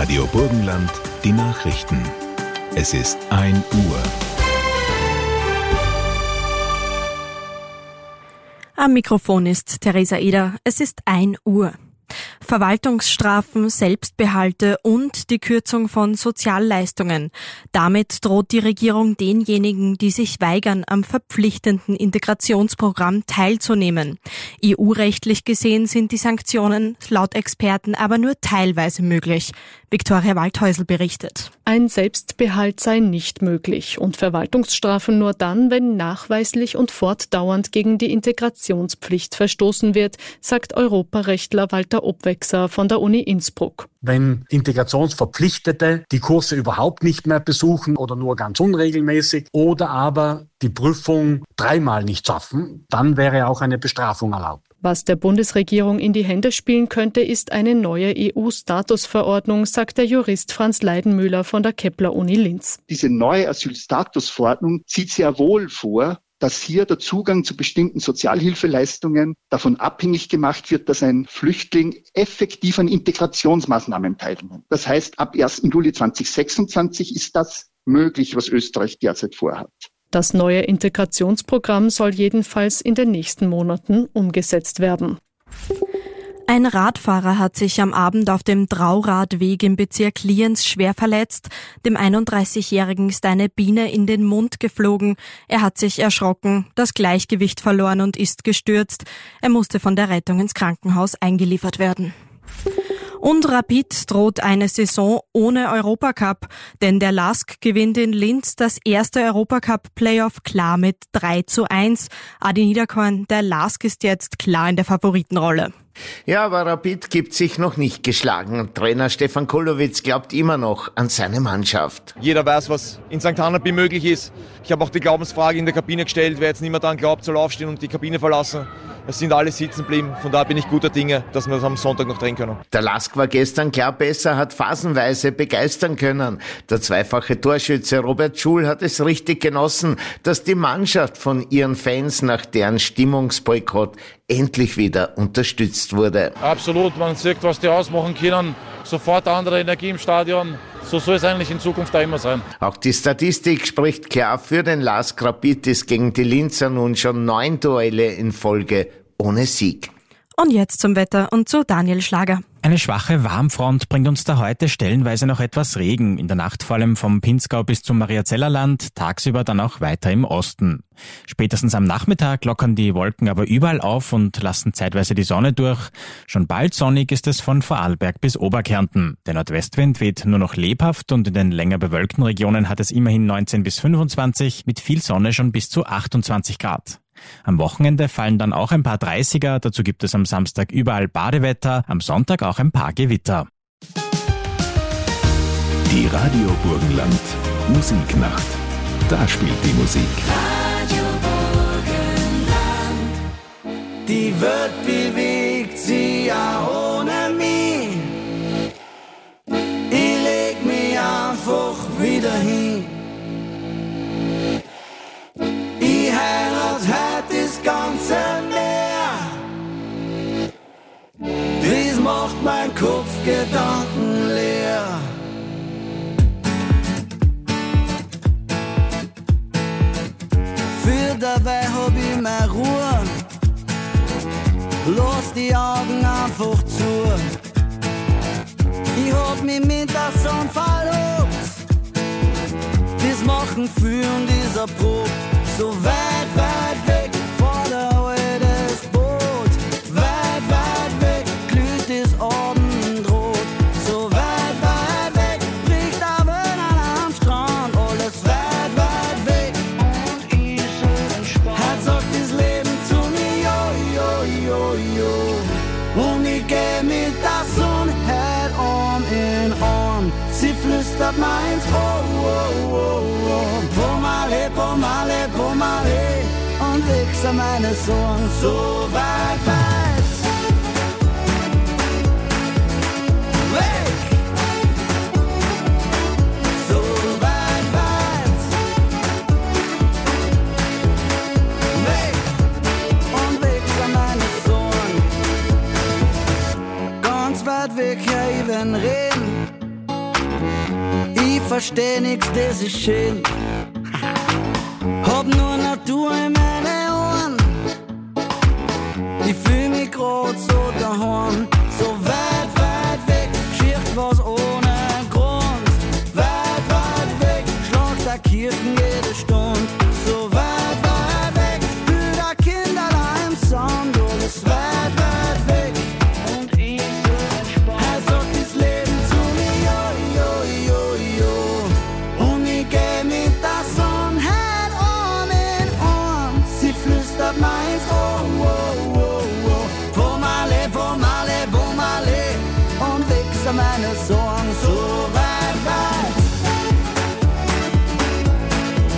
Radio Burgenland, die Nachrichten. Es ist 1 Uhr. Am Mikrofon ist Theresa Eder. Es ist 1 Uhr. Verwaltungsstrafen, Selbstbehalte und die Kürzung von Sozialleistungen. Damit droht die Regierung denjenigen, die sich weigern, am verpflichtenden Integrationsprogramm teilzunehmen. EU-rechtlich gesehen sind die Sanktionen laut Experten aber nur teilweise möglich. Viktoria Waldhäusl berichtet. Ein Selbstbehalt sei nicht möglich und Verwaltungsstrafen nur dann, wenn nachweislich und fortdauernd gegen die Integrationspflicht verstoßen wird, sagt Europarechtler Walter Obwechser von der Uni Innsbruck. Wenn Integrationsverpflichtete die Kurse überhaupt nicht mehr besuchen oder nur ganz unregelmäßig oder aber die Prüfung 3-mal nicht schaffen, dann wäre auch eine Bestrafung erlaubt. Was der Bundesregierung in die Hände spielen könnte, ist eine neue EU-Statusverordnung, sagt der Jurist Franz Leidenmüller von der Kepler-Uni Linz. Diese neue Asylstatusverordnung sieht sehr wohl vor, dass hier der Zugang zu bestimmten Sozialhilfeleistungen davon abhängig gemacht wird, dass ein Flüchtling effektiv an Integrationsmaßnahmen teilnimmt. Das heißt, ab 1. Juli 2026 ist das möglich, was Österreich derzeit vorhat. Das neue Integrationsprogramm soll jedenfalls in den nächsten Monaten umgesetzt werden. Ein Radfahrer hat sich am Abend auf dem Trauradweg im Bezirk Lienz schwer verletzt. Dem 31-Jährigen ist eine Biene in den Mund geflogen. Er hat sich erschrocken, das Gleichgewicht verloren und ist gestürzt. Er musste von der Rettung ins Krankenhaus eingeliefert werden. Und Rapid droht eine Saison ohne Europacup, denn der LASK gewinnt in Linz das erste Europacup-Playoff klar mit 3:1. Adi Niederkorn, der LASK ist jetzt klar in der Favoritenrolle. Ja, aber Rapid gibt sich noch nicht geschlagen. Trainer Stefan Kolowitz glaubt immer noch an seine Mannschaft. Jeder weiß, was in St. Hanneby möglich ist. Ich habe auch die Glaubensfrage in der Kabine gestellt, wer jetzt nicht mehr daran glaubt, soll aufstehen und die Kabine verlassen. Es sind alle sitzen geblieben, von daher bin ich guter Dinge, dass wir das am Sonntag noch drehen können. Der LASK war gestern klar besser, hat phasenweise begeistern können. Der zweifache Torschütze Robert Schul hat es richtig genossen, dass die Mannschaft von ihren Fans nach deren Stimmungsboykott endlich wieder unterstützt wurde. Absolut, man sieht, was die ausmachen können. Sofort andere Energie im Stadion. So soll es eigentlich in Zukunft auch immer sein. Auch die Statistik spricht klar für den LASK. Rapid ist gegen die Linzer nun schon 9 Duelle in Folge ohne Sieg. Und jetzt zum Wetter und zu Daniel Schlager. Eine schwache Warmfront bringt uns da heute stellenweise noch etwas Regen. In der Nacht vor allem vom Pinzgau bis zum Mariazellerland, tagsüber dann auch weiter im Osten. Spätestens am Nachmittag lockern die Wolken aber überall auf und lassen zeitweise die Sonne durch. Schon bald sonnig ist es von Vorarlberg bis Oberkärnten. Der Nordwestwind weht nur noch lebhaft und in den länger bewölkten Regionen hat es immerhin 19 bis 25, mit viel Sonne schon bis zu 28 Grad. Am Wochenende fallen dann auch ein paar 30er, dazu gibt es am Samstag überall Badewetter, am Sonntag auch ein paar Gewitter. Die Radio Burgenland Musiknacht. Da spielt die Musik. Radio Burgenland. Die Welt bewegt sich ja ohne mich. Ich leg mich einfach wieder hin. Ich heirat heute das ganze Meer. Das macht mein Kopf gedankenleer. Für dabei hab ich meine Ruhe. Lass die Augen einfach zu. Ich hab mich mit der Sonne verlobt. Das machen für und dieser Probe. So weit, weit weg vor der Höhe des Boot. Weit, weit weg glüht das Abendrot. So weit, weit weg bricht der Wellen am Strand. Alles weit, weit weg und ich so entspannt. Heute sagt das Leben zu mir, jo, jo, jo, jo. Und ich geh mit der Sonne heute Arm in Arm. Sie flüstert mir ins Ohr, oh, oh, oh. Pomale, pomale, pomale. Und wechsel meine Sorgen so weit, weit weg. So weit, weit weg. Und wechsel meine Sorgen ganz weit weg, ja, ich will reden. versteh nix, das ist schön. Hab nur Natur in meine Ohren. Ich fühl mich grad so daheim, so weit, weit weg, schier was ohne Grund. Weit, weit weg, schlag der Kirchen jede Stunde. So weit, weit weg, Brüder, Kinder da im Sound, alles weit, weit weg. Und ich so entspannt, er sagt das Leben zu mir, yo, yo, yo, yo. Und ich geh mit der Sonne head on in on. Sie flüstert mir ins Ohr, wow, wow, wow. Pomale, pomale, pomale. Und wechsel meine Sorgen so weit, weit.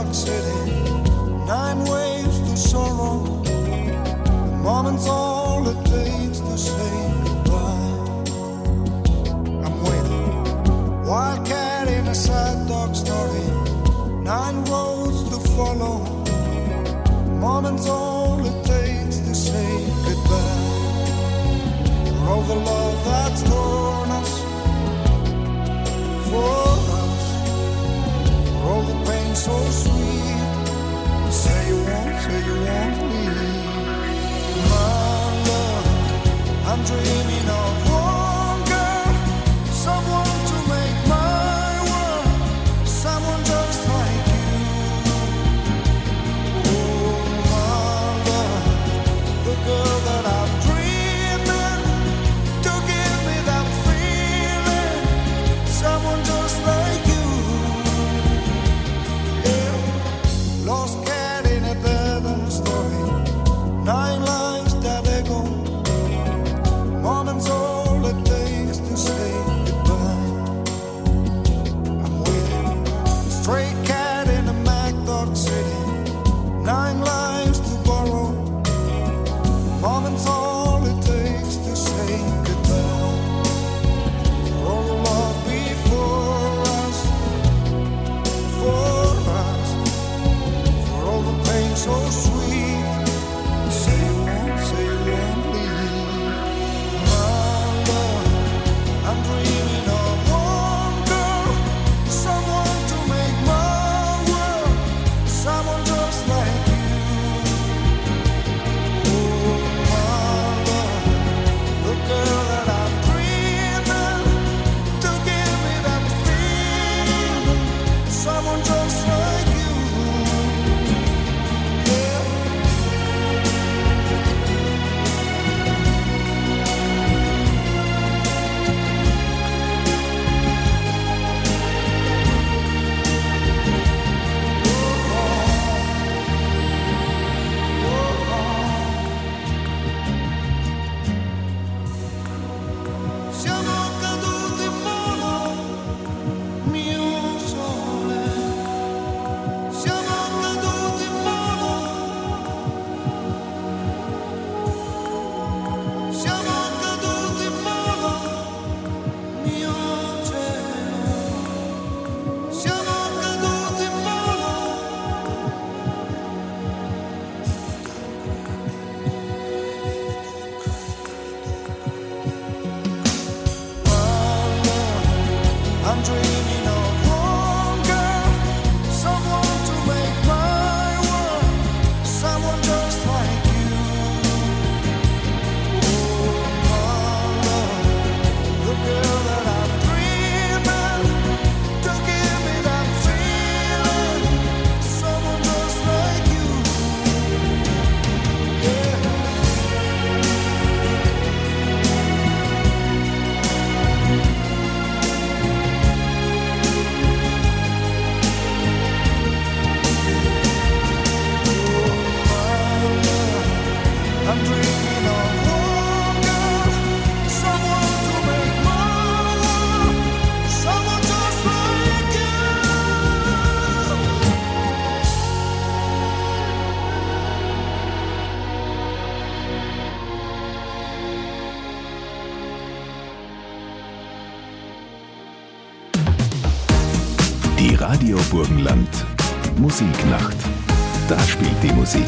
Dog City, 9 ways to sorrow. The moment's all it takes to say goodbye. I'm waiting, wildcat in a sad dog story, 9 roads to follow. The moment's all it takes to say goodbye. For all the love that's torn us, for us, for all the pain so sweet. Say you won't leave. My love, I'm dreaming of one girl, someone to make my world, someone just like you. Oh, my love, the girl that I'm dreaming, to give me that feeling, someone just like you. Yeah, lost cat in a dead end story, 9 lives that echo. Moment's all it takes to say goodbye. I'm waiting, stray cat in a Mac Dog City, 9 lives to borrow. Moment's all it takes to say goodbye. For all the love before us, for us, for all the pain so sweet. Say you won't leave. My love, I'm dreaming of one girl, someone to make my world, someone just like you. Oh, my love, the girl that I'm dreaming, to give me that feeling, someone just like you. Yeah. Siamo caduti in mano, mio sole. Siamo caduti in mano. Siamo caduti in mano, mio cielo. Siamo caduti in mano. I'm dreaming of one girl, someone to make my world, someone just like you. Oh, my love, the girl that I'm dreaming, to give me that feeling, someone just like you. Yeah. I'm dreaming of one girl, someone to make my world, someone just like you. Die Radio Burgenland Musiknacht. Da spielt die Musik.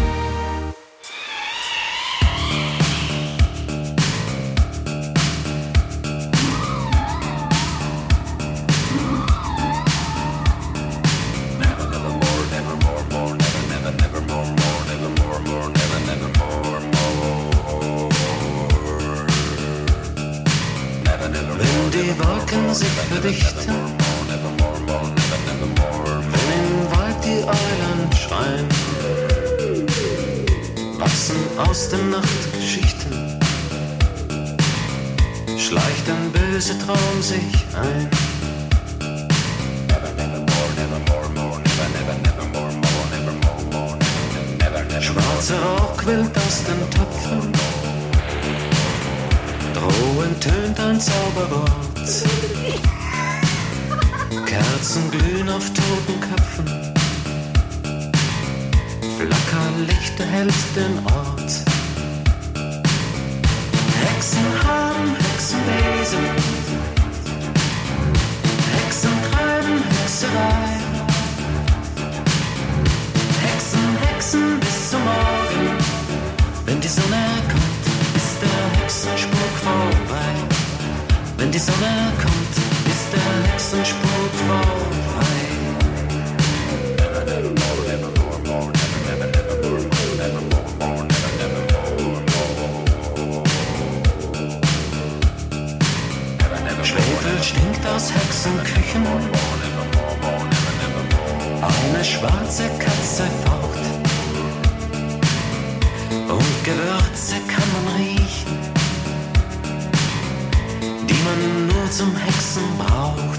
Wenn die Wolken sich verdichten, wenn im Wald die Eulen schreien, wachsen aus den Nachtgeschichten, schleicht ein böser Traum sich ein. Schwarzer Rauch quillt aus den Töpfen, drohend tönt ein Zauberwort. Kerzen glühen auf toten Köpfen, Licht erhellt den Ort. Hexen haben Hexenwesen, Hexen treiben Hexerei. Hexen, Hexen bis zum Morgen. Wenn die Sonne kommt, ist der Hexenspuk vorbei. Wenn die Sonne kommt, ist der Hexenspuk vorbei. Schwefel stinkt aus Hexenküchen. Eine schwarze Katze faucht. Und Gewürze kann man riechen, die man nur zum Hexen braucht.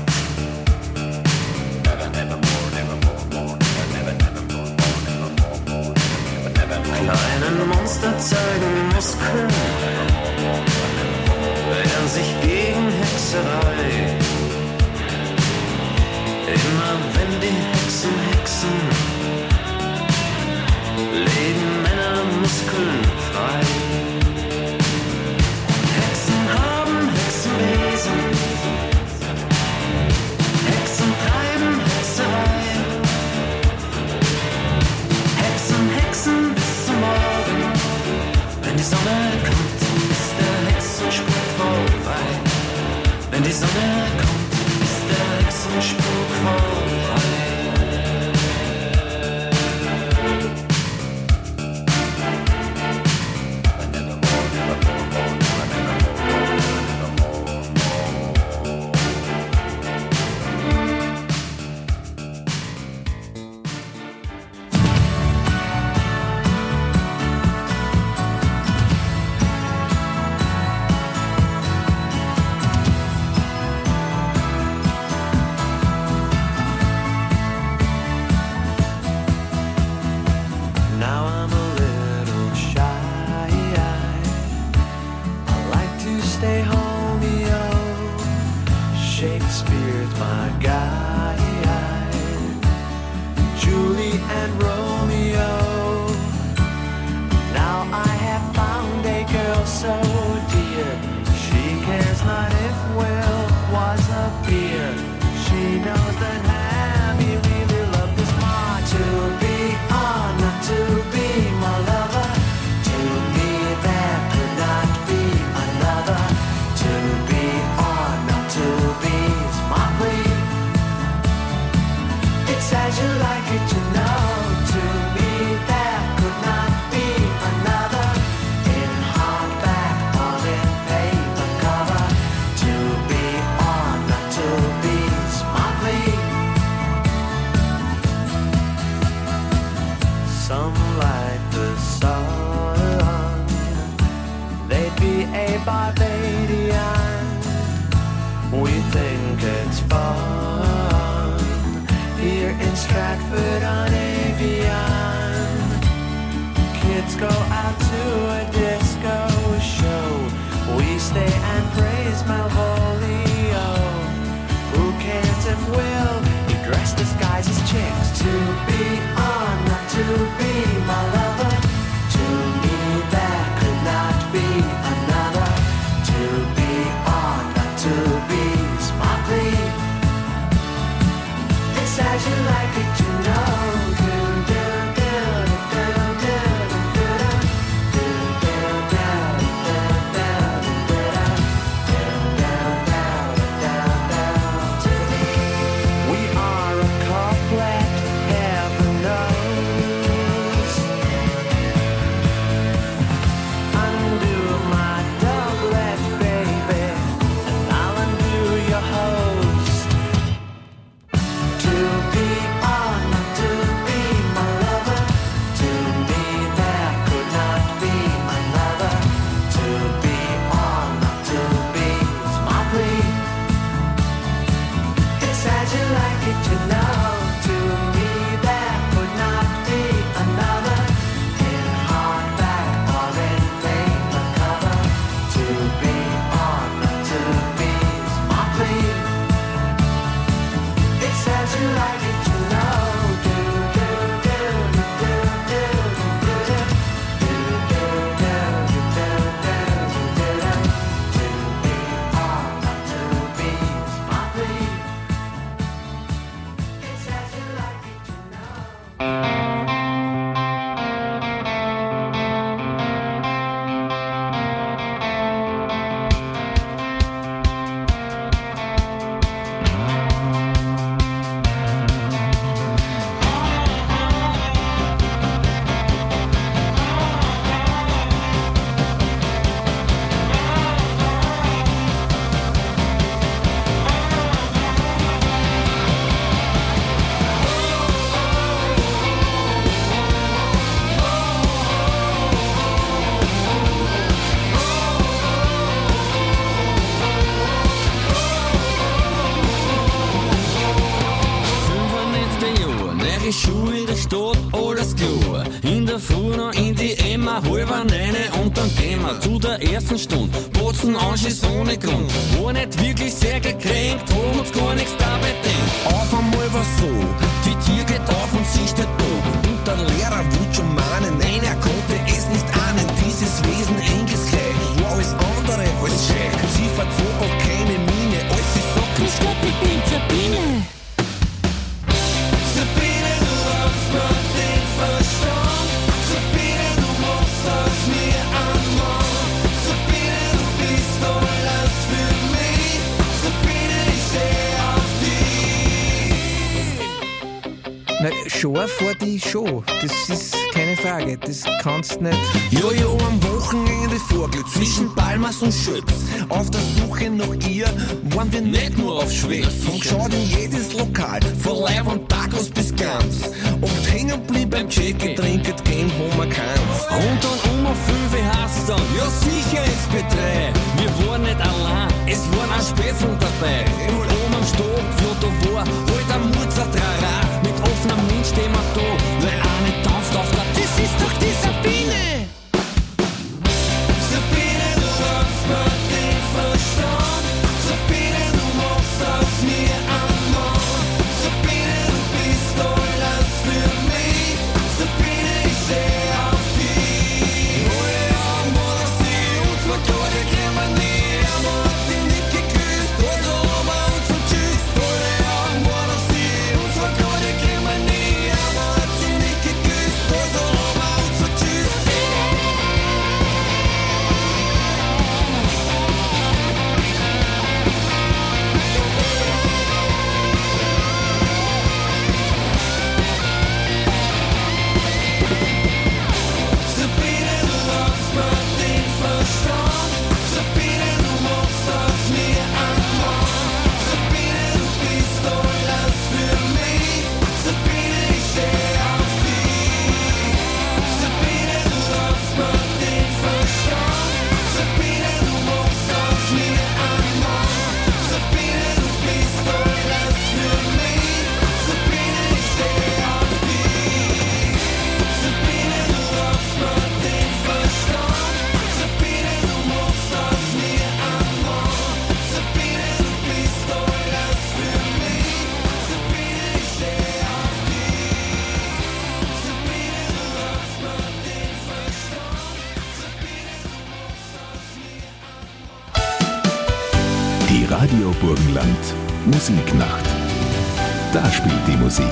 Kleine Monster zeigen Muskeln, wehren sich gegen Hexerei. Immer wenn die Hexen hexen, legen Männer Muskeln frei. Hexen haben Hexenwesen, Hexen treiben Hexerei. Hexen, Hexen bis zum Morgen. Wenn die Sonne kommt, ist der Hexenspuk vorbei. Wenn die Sonne kommt, ist der Hexenspuk vorbei. We are a couplet, have Stadt, alles klar. In der Früh noch in die Emma, halber neune und dann gehen wir zu der ersten Stunde. Botzen Anschiss ohne Grund. War nicht wirklich sehr gekränkt, haben uns gar nichts dabei denkt. Auf einmal war so, die Tür geht auf und sie steht da. Und der Lehrer will schon mahnen, nein, er konnte es nicht ahnen. Dieses Wesen enges gleich, war alles andere als schlecht. Sie verzog auch keine Miene, als sie sagt, grüß Gott, ich bin Sabine. Sabine, du hast mir den Verstand. Sabine, du machst aus mir ein Mann. Sabine, du bist alles für mich. Sabine, ich steh auf dich. Na, Schor vor die Show, das ist keine Frage, das kannst nicht. Ja, am Wochenende vorgeht, zwischen Palmas und Schöps. Auf der Suche nach ihr waren wir nicht nur auf Schwätz. Und geschaut in jedes Lokal, von Leib und Tacos bis Gans. Oft hängen blieb beim Check, getrinket, gehen, wo man kann's. Und dann 5 hast dann, ja sicher SP3. Wir waren nicht allein, es waren auch Spätzl dabei. Und oben am Stock, ja da war halt ein Mutzertrara. Mit offenem Mund stehen wir da, weil eine tanzt auf der, das ist doch die Sabine. Sabine, du hast mir den Verstand. Sabine, du machst aus mir ein Mann. Sabine, du bist alles für mich. Sabine, ich steh auf dich. Alle Augen, wo das sie uns verkauft, die kriegen wir nie. Aber hat sie nicht geküsst, also haben wir uns vertschüsst. Alle Augen, wo das sie uns verkauft, die kriegen wir nie. Aber hat sie nicht geküsst, also haben wir uns vertschüsst. Sabine, du hast mir den Verstand. Sabine, du machst aus mir ein Mann. Sabine, du bist alles für mich. Sabine, ich steh auf dich. Sabine, du hast mir den Verstand. Sabine, du machst aus mir ein Mann. Sabine, du bist alles für mich. Sabine, ich steh auf dich. Sabine, du hast mir den Verstand. Sabine, du machst aus mir ein Mann. Sabine, du bist alles für mich. Sabine, ich steh auf dich. Sabine, du hast mir den Verstand. Sabine, du machst aus mir ein Mann. Die Radio Burgenland Musiknacht. Da spielt die Musik.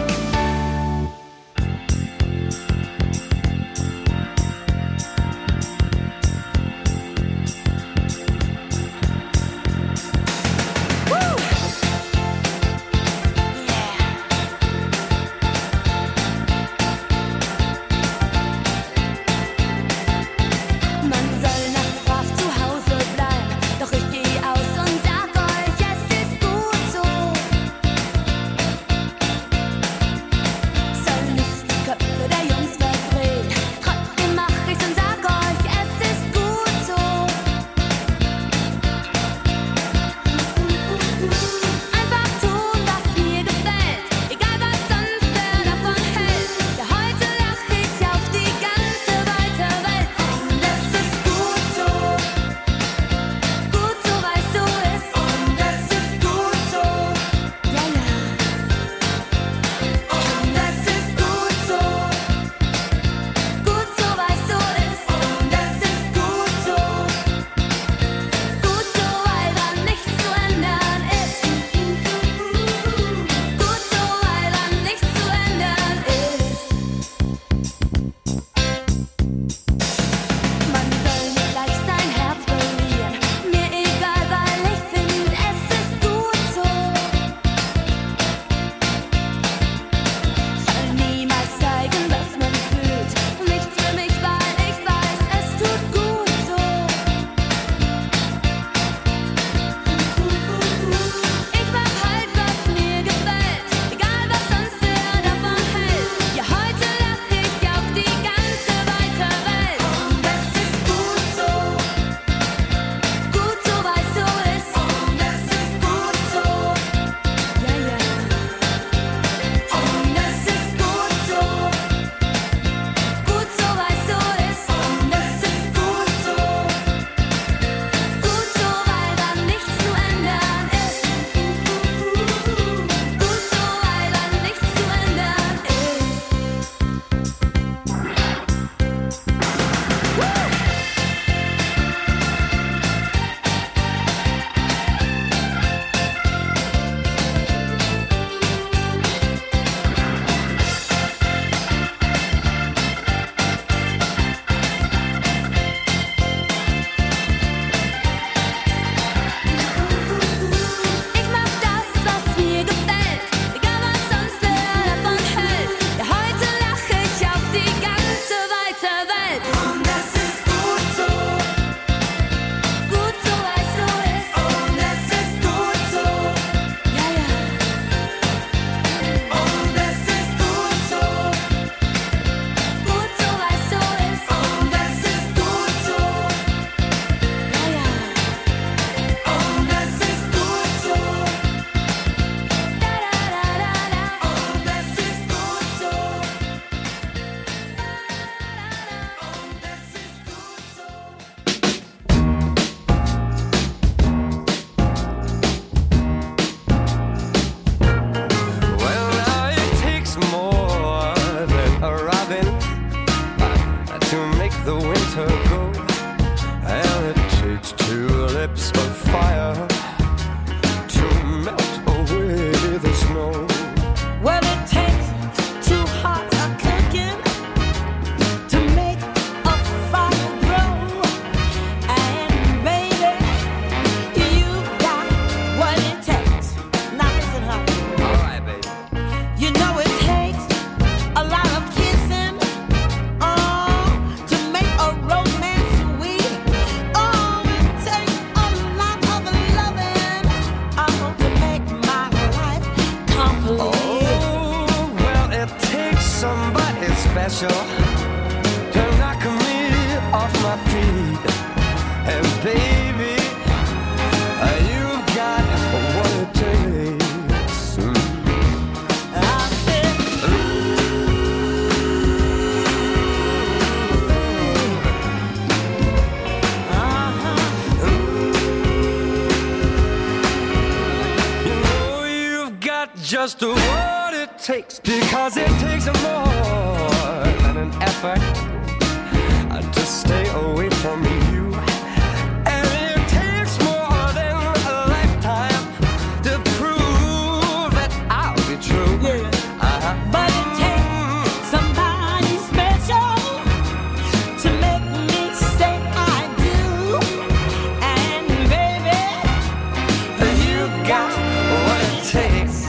Man soll nachts brav zu Hause bleiben, doch ich geh aus und sag euch, es ist gut so. special to knock me off my feet. And baby, you've got what it takes. I said, you know you've got just what it takes, because it takes more than an effort to stay away from you. And it takes more than a lifetime to prove that I'll be true. Yeah. But it takes somebody special to make me say I do. And baby, you got what it takes.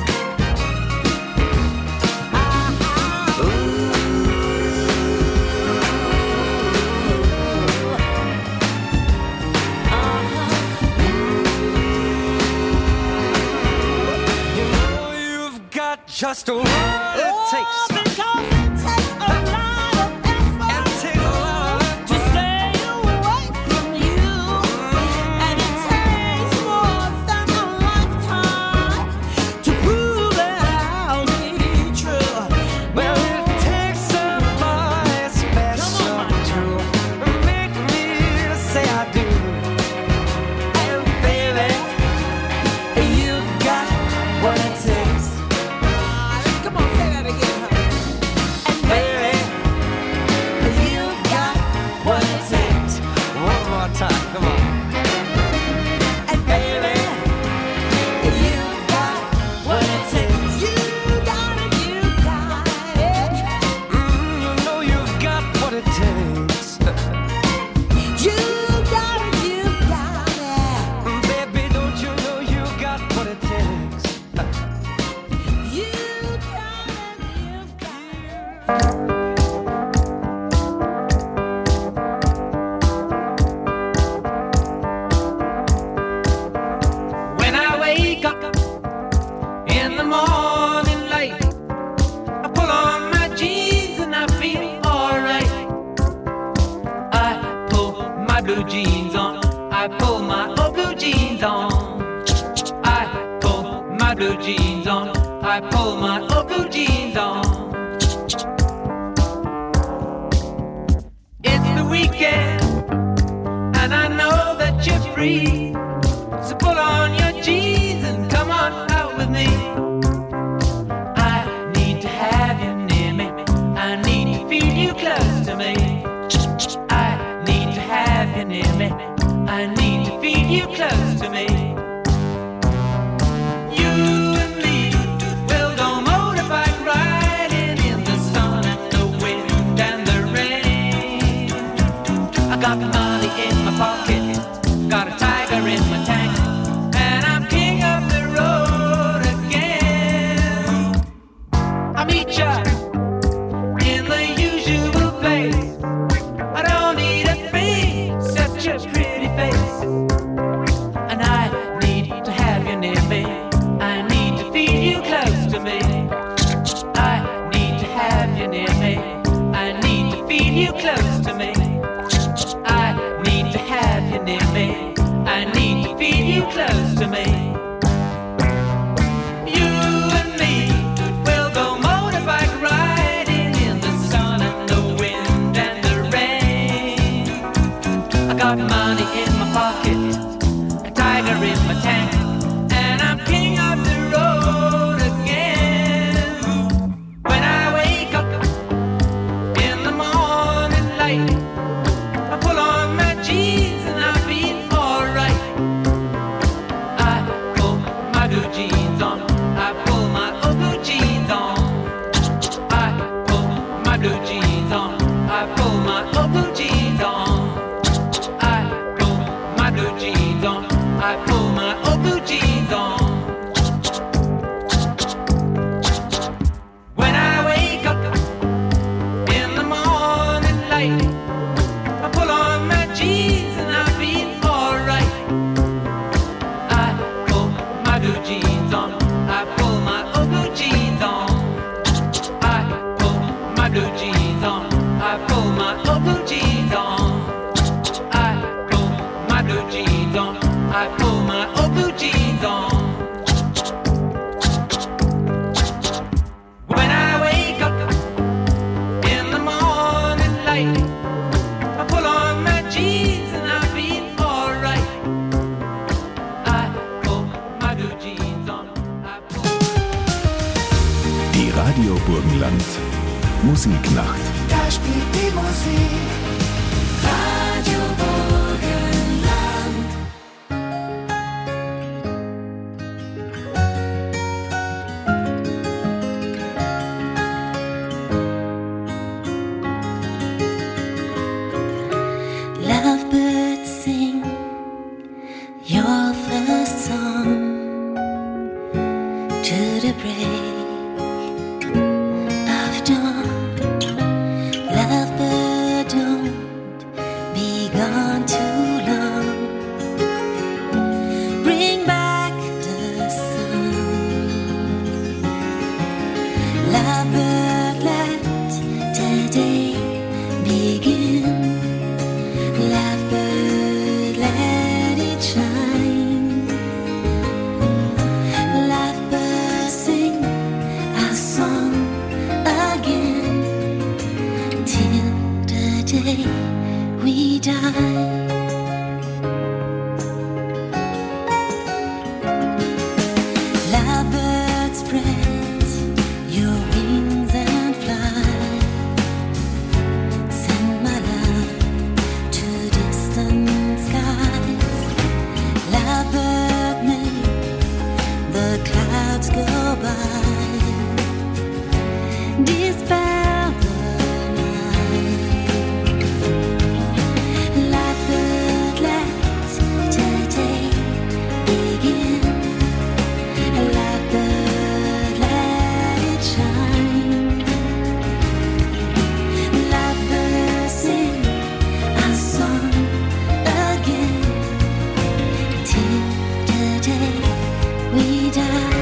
Just what it takes. because it takes a lot of effort to stay away from you. And it takes more than a lifetime to prove that I'll be true. Well, it takes somebody special to make me say I do. And baby, you got what it takes. Come on, say that again, huh? And baby, you got what it takes. One more time, come on. And baby, you got what it takes. You got it, you got it. You know you've got what it takes. You got it, you got it. Baby, don't you know you got what it takes? You got it, you've got it. When I wake up in the morning light, I pull on my jeans and I feel alright. I pull my blue jeans on, I pull my old blue jeans on. I pull my blue jeans on, I pull my old blue jeans on. It's the weekend and I know that you're free. So pull on your jeans and come on out with me. I need to have you near me. I need to feel you close to me. I need to have you near me. I need to feel you close to me. You and me will go motorbike riding in the sun and the wind and the rain. I got money in my pocket, got a tiger in my tank, and I'm king of the road again. I meet ya in the usual place. I don't need a thing, such a pretty face. And I need to have you near me. I need to feel you close to me. I need to have you near me. I need to feel you close to me. I need to have you near me. I need to feel you close to me. You and me will go motorbike riding in the sun and the wind and the rain. I got money in my pocket, a tiger in my tank, and I'm king of the road again. When I wake up in the morning light, I pull on my jeans and I feel alright. I pull my blue jeans on, I pull my old blue jeans on. I pull my blue jeans on, I pull my old blue jeans on. I pull my blue my old blue jeans on. I put my blue jeans on. I put my old blue jeans on. When I wake up in the morning light, I pull on my jeans and I feel alright. I put my blue jeans on. Die Radio Burgenland Musiknacht. Da spielt die Musik. Radio Burgenland. Lovebirds sing your first song to the break of dawn. Lovebird, don't be gone too long. Bring back the sun. Lovebird, let today begin. Lovebird, let it shine. Lovebird, sing our song again till the day we die. Lovebird, spread your wings and fly. Send my love to distant skies. Lovebird, make the clouds go by. Dispel the night. Lovebird, let today begin. Lovebird, let it shine. Lovebird, sing our song again till the day we die.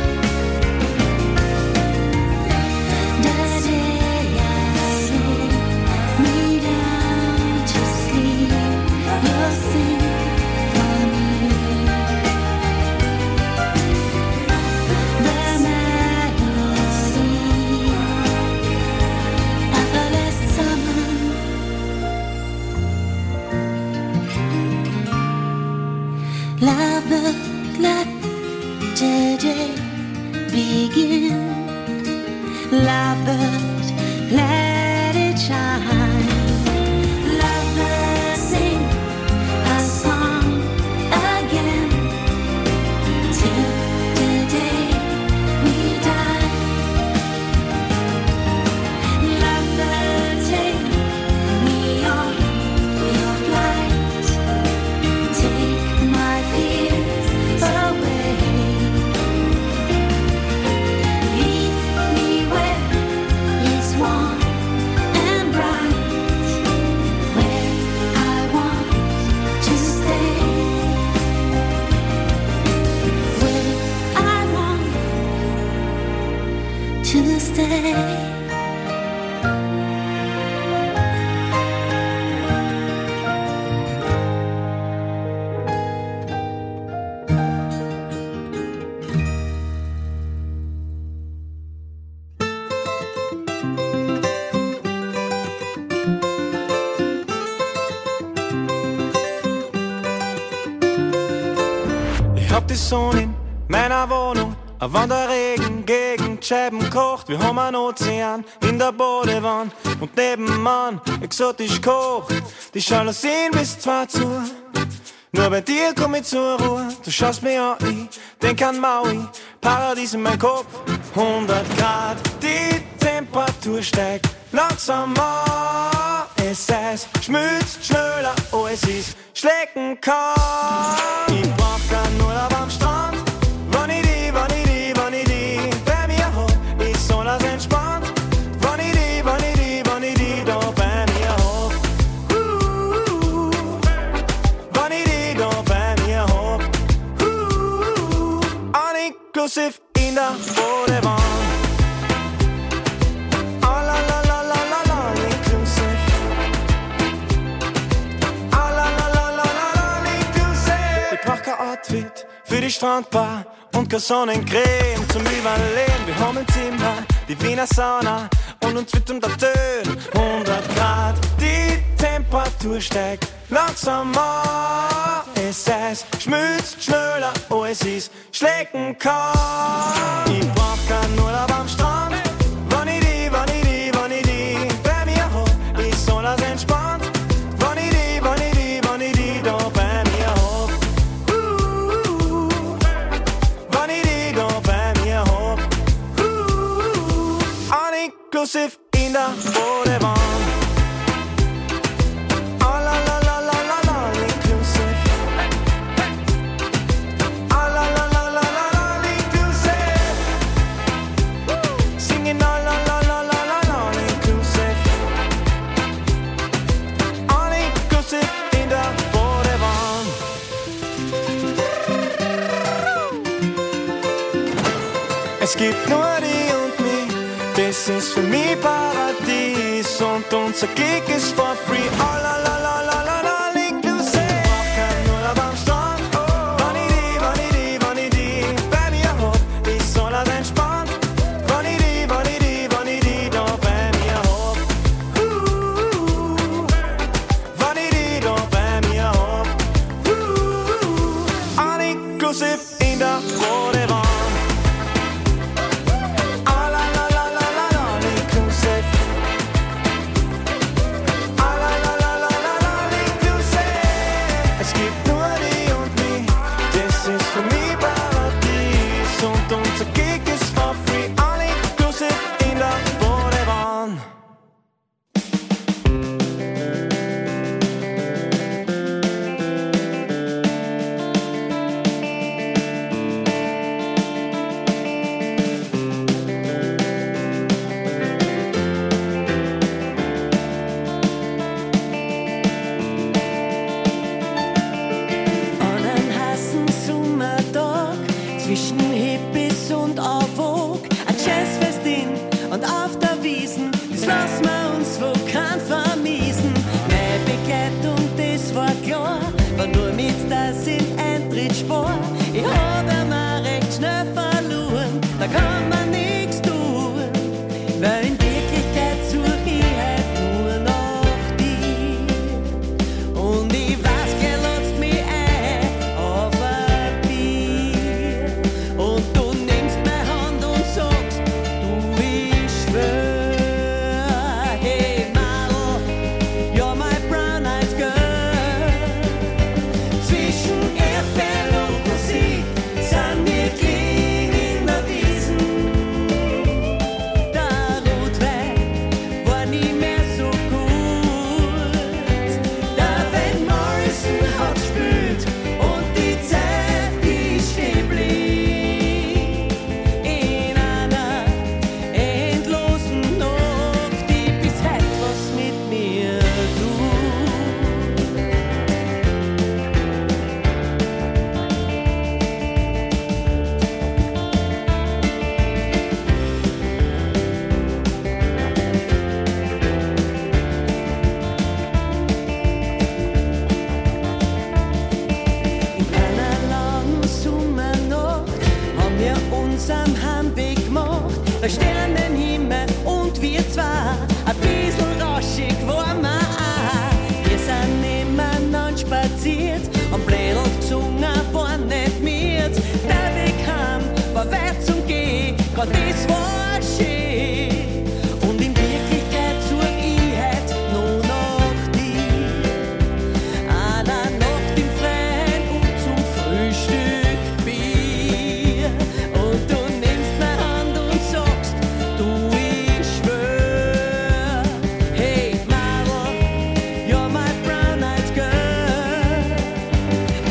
The day I lay me down to sleep, you'll sing for me. The melody of the last summer. Lovebird, let today begin. Lovebird, let it shine. Lovebird, sing a song again till the day we die. Lovebird, take me on your flight. Take my fears away. Lead me where it's warm and bright, where I want to stay, where I want to stay. Ich hab die Sonne in meiner Wohnung, wenn der Regen gegen die Scheiben kocht. Wir haben einen Ozean in der Badewanne und nebenan exotisch kocht. Die Jalousien bis 2 zu. Nur bei dir komm ich zur Ruhe. Du schaust mir an, ich denk an Maui, Paradies in meinem Kopf. 100 Grad, die Temperatur steigt langsam an. Es heißt, schmilzt schneller, oh es ist schlecken kann. Ich brauch keinen Urlaub am Strand, wenn ich die bei mir hab, ist so alles entspannt. Wenn ich die da bei mir hab, wenn ich die da bei mir hab, all inclusive in der Badewanne. die Strandbar und keine Sonnencreme zum Überleben. Wir haben im Zimmer die Wiener Sauna und uns wird um der Töne 100 Grad. Die Temperatur steigt langsam an. Es heißt, schmilzt schneller, oh es ist schlecken kalt. Ich brauch keinen Urlaub am Strand, wann ich die bei mir hab. Ich soll das entspannt, wann ich die da bei mir hab. Wann ich die da bei mir hab. All inclusive in der Badewanne. Es gibt nur die und mich, das ist für mich Paradies und unser Gig ist for free. Oh la la la la la la, inclusive. Ich brauch keinen Urlaub am Strand, wann ich die bei mir hab. Ich soll das entspannt, wann ich die da bei mir hab. Wann ich die da bei mir hab. All inclusive in der Badewanne.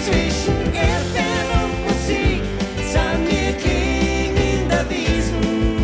Erdbeeren und Musik sind wir King in der Wiesen.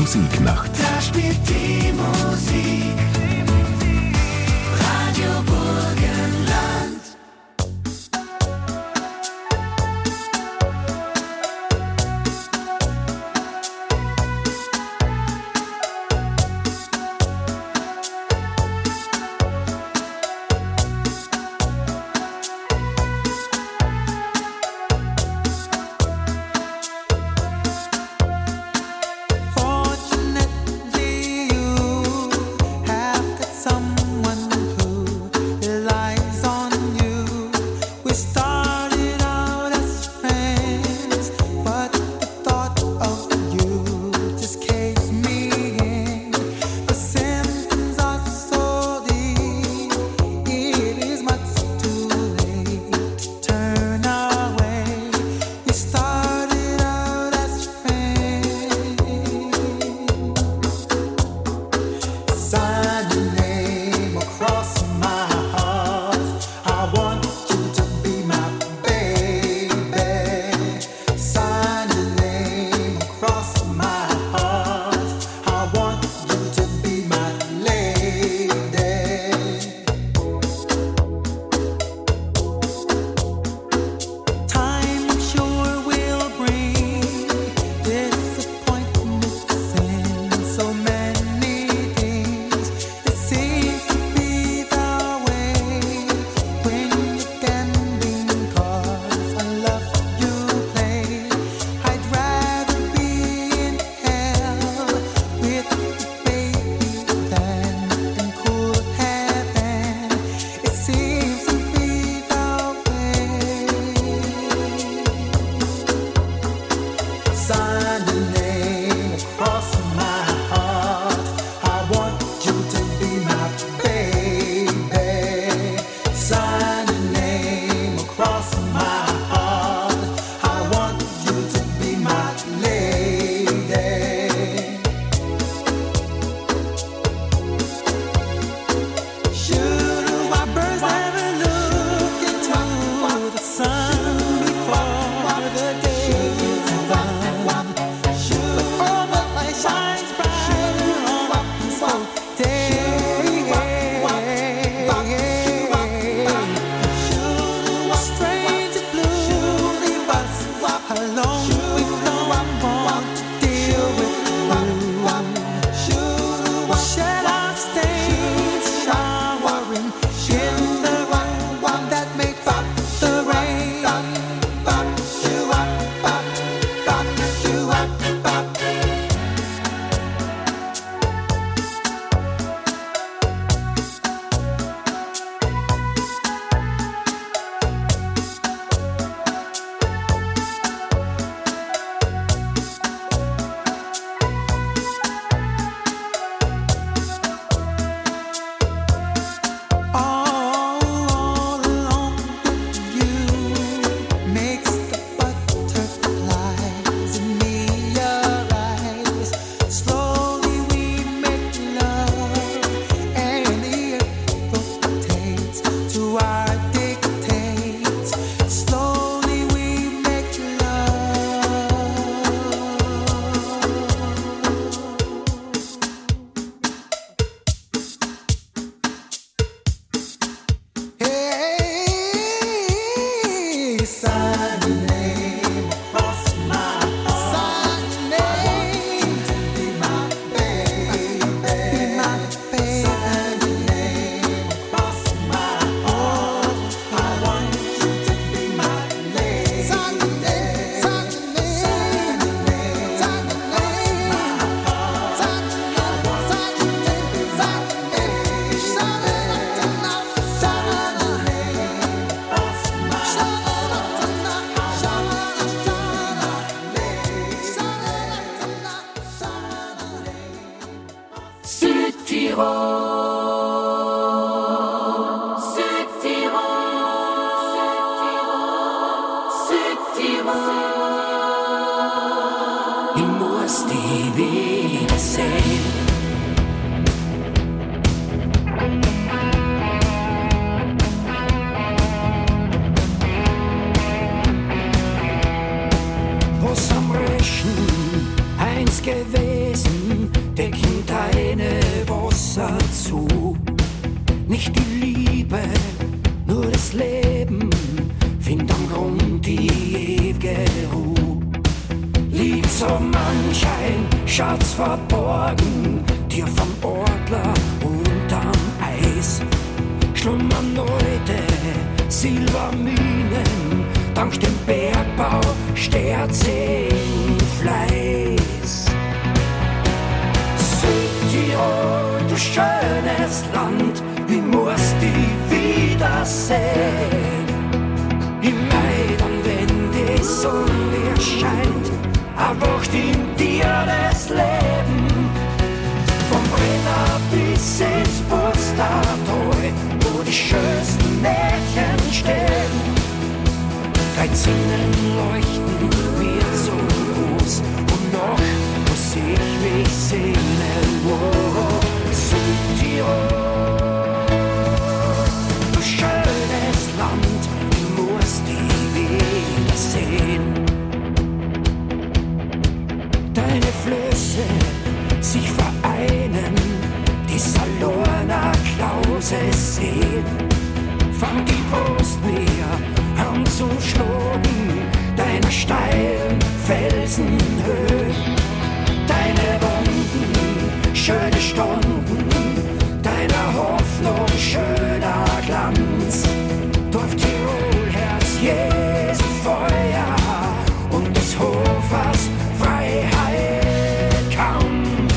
Musiknacht. Da spielt die Musik. Radio Burgenland. Fortunately, you have got someone who relies on you. We started out as friends, but the thought of you just caves me in. The symptoms are so deep, it is much too late to turn away. We started out as friends. Sign your name across my heart. I want you to be my baby. Sign your name across my heart. I want you to be my lady. Time I'm sure will bring disappointments in so many things. It seems to be the way when you can be, 'cause I love you plain. I'd rather be in hell with you, baby, than in cool heaven. It seems to be the way. Sign your name across my heart. I want you to be my baby. Sign your name across my heart. I want you to be my lady. Should our birds ever look into the sun before the day is done? Should all the light shines bright on a peaceful day? Should a stranger blue leave us alone? We don't want to deal with you. Should we shed our stains, showering in the one that makes up the rain? All alone with you makes the butterflies in me arise. Slowly we make love, and the earth rotates to our dictates. Slowly we make Hey, sign your name across my heart. Sign your name to be my baby. Be my baby. Sign your name across my heart. I want you to be my lady. Sign your name. Sign your name. Sign your name. Sign your name. Sign your name. Sign your name. Sign your Südtirol, Südtirol, Südtirol. Ich muss dich wiedersehen. Was am Rechen einst gewesen, zu. Nicht die Liebe, nur das Leben, find am Grund die ewige Ruhe. Liegt so manch ein Schatz verborgen, dir vom Ortler unterm Eis. Schlummern Leute, Silberminen, dank dem Bergbau Sterzing Fleiß. Südtirol, du schönes Land, ich muss dich wiedersehen. Im Mai, dann wenn die Sonne scheint, erwacht in dir das Leben. Vom Brenner bis ins Pustertal, wo die schönsten Mädchen stehen. Dein Sinnen leuchten mir so groß und noch muss ich mich sehnen. Oh, Südtirol, du schönes Land, ich muss dich wiedersehen. Deine Flüsse sich vereinen, die Salorner Klause sehen. Fang die Brust mir an zu schlagen, deiner steilen Felsenhöhe. Deine Wunden, schöne Stunden, deiner Hoffnung schöner Glanz. Dorf Tirol, Herz Jesu Feuer und des Hofers Freiheit Kampf.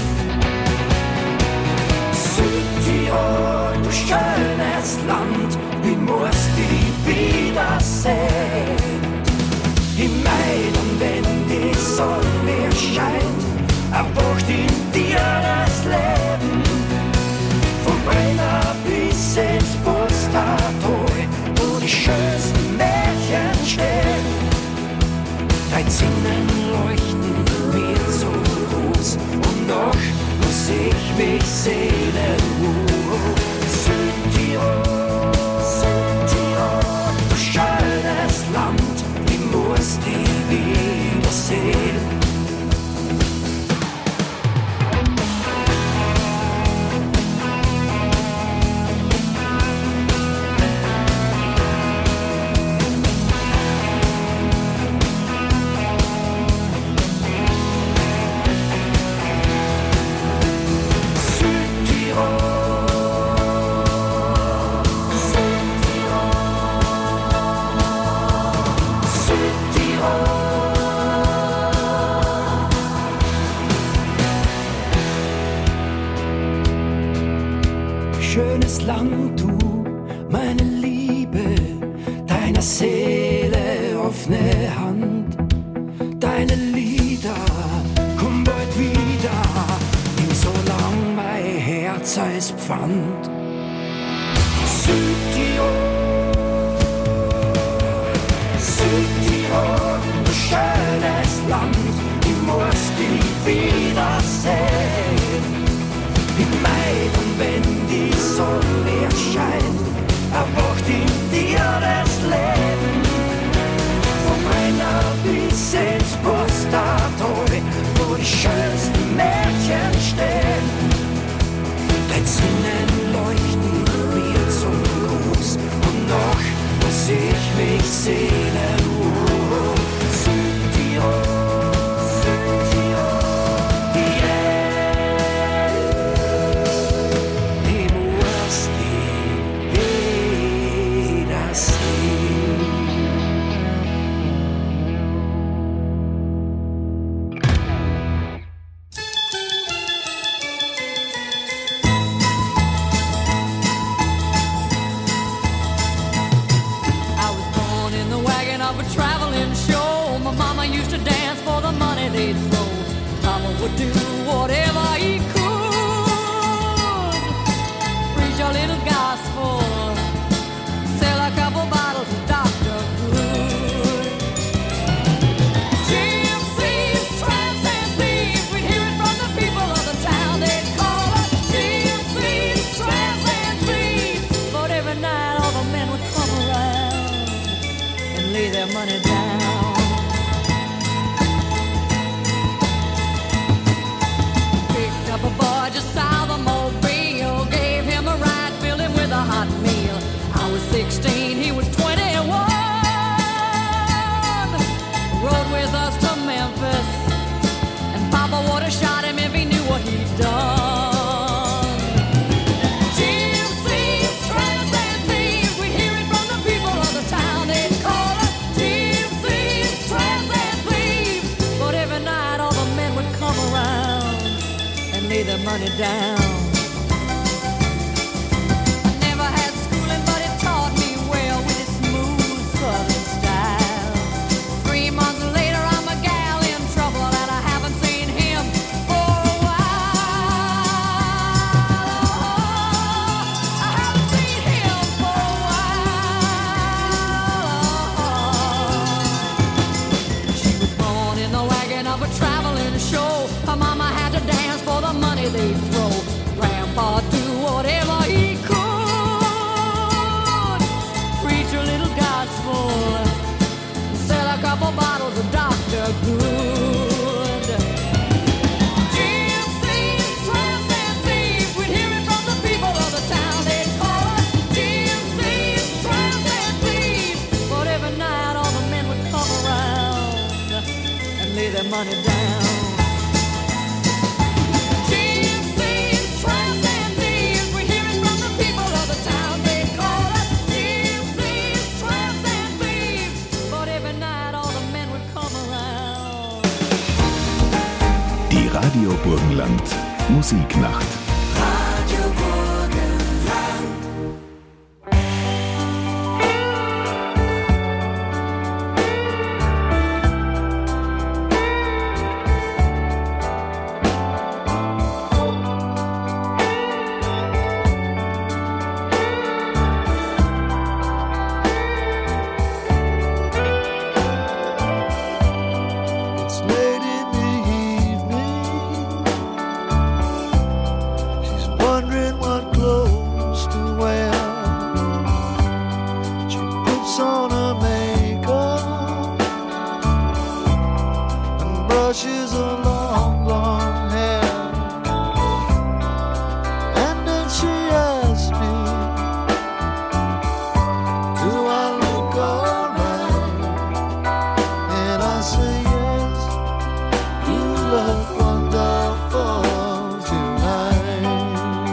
Südtirol, du schönes Land, ich muss dich wiedersehen. Im Mai, dann wenn die Sonne scheint, erwacht in dir das Leben. Vom Brenner bis ins Pustertal, wo die schönsten Mädchen stehen. Dein Sinnen leuchten mir so groß und noch muss ich mich sehnen. Südtirol, Südtirol, du schönes Land, ich muss dich wiedersehen. Schönes Land, du, meine Liebe, deiner Seele offene Hand. Deine Lieder, komm bald wieder, nimm so lang mein Herz als Pfand. Südtirol, Südtirol, du schönes Land, ich muss dich wiedersehen. Im Mai, und wenn die Sonne scheint, erwacht in dir das Leben. Vom Brenner bis ins Pustertal, wo die schönsten Mädchen stehen. Dein Sinnen leuchten mir so groß und noch muss ich mich sehnen. Oh, Südtirol, Südtirol, ich muss dich wiedersehen. money down. I never had schooling, but it taught me well with its smooth southern style. 3 months later, I'm a gal in trouble, and I haven't seen him for a while. I haven't seen him for a while. She was born in the wagon of a traveling show. Her mama had to dance for the money they'd throw. Grandpa do whatever he could. Preach a little gospel. Sell a couple bottles of Dr. Good. GMC's tramps and thieves. We'd hear it from the people of the town. They'd call us GMC's tramps and thieves. But every night all the men would come around and lay their money down. GMC's tramps and thieves. We hear it from the people of the town. They call us GMC's tramps and thieves. But every night all the men would come around. Die Radio Burgenland Musiknacht. Radio Burgenland. It's late in the evening. She's wondering what clothes to wear. She puts on her makeup and brushes her long blonde hair. And then she asks me, do I look alright? And I say yes, you look wonderful tonight.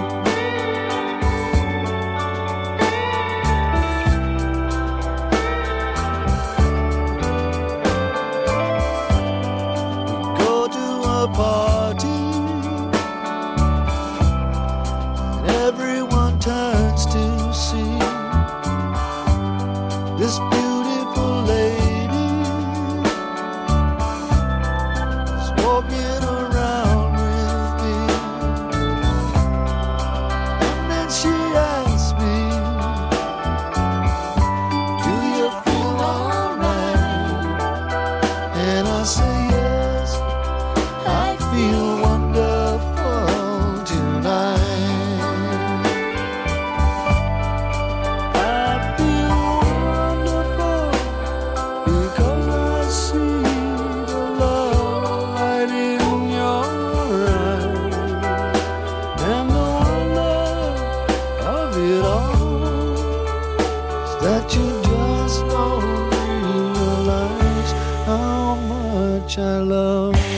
We go to a party, and everyone turns to see this beautiful lady is walking around with me. And then she asks me, do you feel alright? And I say yes, I feel wonderful tonight. I feel wonderful because I see the love light in your eyes. And the wonder of it all is that you just don't realize how much I love you.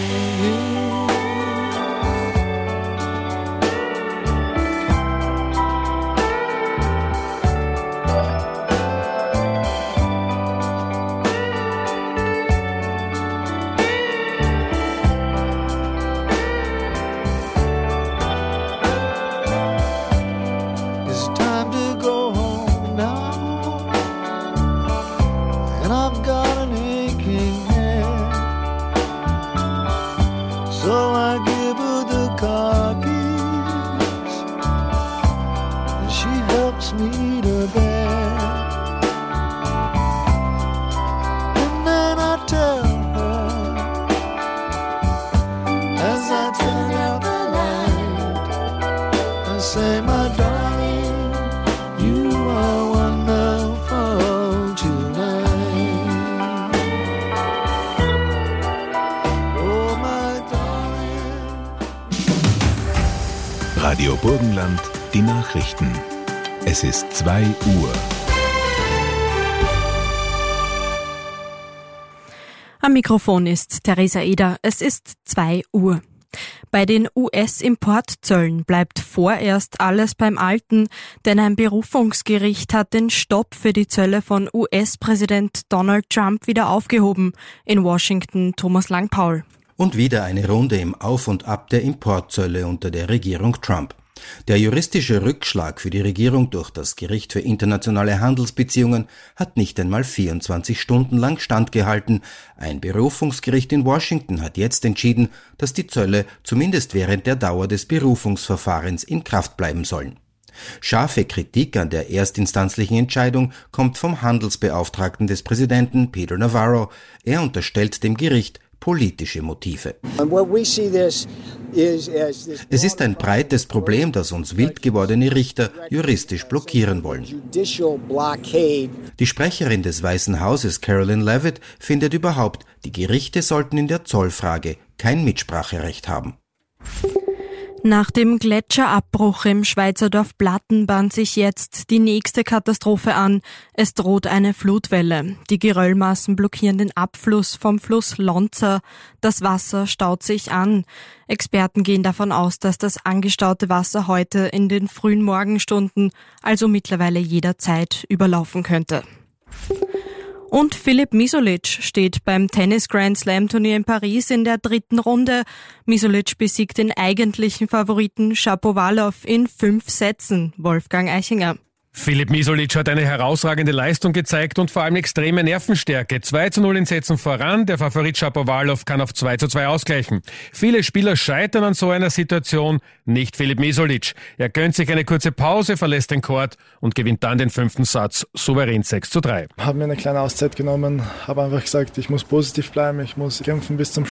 It's time to go home now, and I've got an aching head. So I give her the car keys, and she helps me to bed. And then I tell her, as I turn out the light, I say, my darling, you are wonderful tonight. Oh, my darling. Radio Burgenland, die Nachrichten. Es ist 2 Uhr. Am Mikrofon ist Theresa Eder. Es ist 2 Uhr. Bei den US-Importzöllen bleibt vorerst alles beim Alten, denn ein Berufungsgericht hat den Stopp für die Zölle von US-Präsident Donald Trump wieder aufgehoben. In Washington Thomas Langpaul. und wieder eine Runde im Auf und Ab der Importzölle unter der Regierung Trump. Der juristische Rückschlag für die Regierung durch das Gericht für internationale Handelsbeziehungen hat nicht einmal 24 Stunden lang standgehalten. Ein Berufungsgericht in Washington hat jetzt entschieden, dass die Zölle zumindest während der Dauer des Berufungsverfahrens in Kraft bleiben sollen. Scharfe Kritik an der erstinstanzlichen Entscheidung kommt vom Handelsbeauftragten des Präsidenten Peter Navarro. Er unterstellt dem Gericht politische Motive. Es ist ein breites Problem, das uns wild gewordene Richter juristisch blockieren wollen. Die Sprecherin des Weißen Hauses, Caroline Leavitt, findet überhaupt, die Gerichte sollten in der Zollfrage kein Mitspracherecht haben. Nach dem Gletscherabbruch im Schweizer Dorf Platten bahnt sich jetzt die nächste Katastrophe an. Es droht eine Flutwelle. Die Geröllmassen blockieren den Abfluss vom Fluss Lonza. Das Wasser staut sich an. Experten gehen davon aus, dass das angestaute Wasser heute in den frühen Morgenstunden, also mittlerweile jederzeit, überlaufen könnte. Und Filip Misolic steht beim Tennis-Grand-Slam-Turnier in Paris in der 3. Runde. Misolic besiegt den eigentlichen Favoriten Shapovalov in 5 Sätzen. Wolfgang Eichinger. Filip Misolic hat eine herausragende Leistung gezeigt und vor allem extreme Nervenstärke. 2:0 in Sätzen voran, der Favorit Shapovalov kann auf 2:2 ausgleichen. Viele Spieler scheitern an so einer Situation, nicht Filip Misolic. Er gönnt sich eine kurze Pause, verlässt den Court und gewinnt dann den 5. Satz souverän 6:3. Habe mir eine kleine Auszeit genommen, habe einfach gesagt, ich muss positiv bleiben, ich muss kämpfen bis zum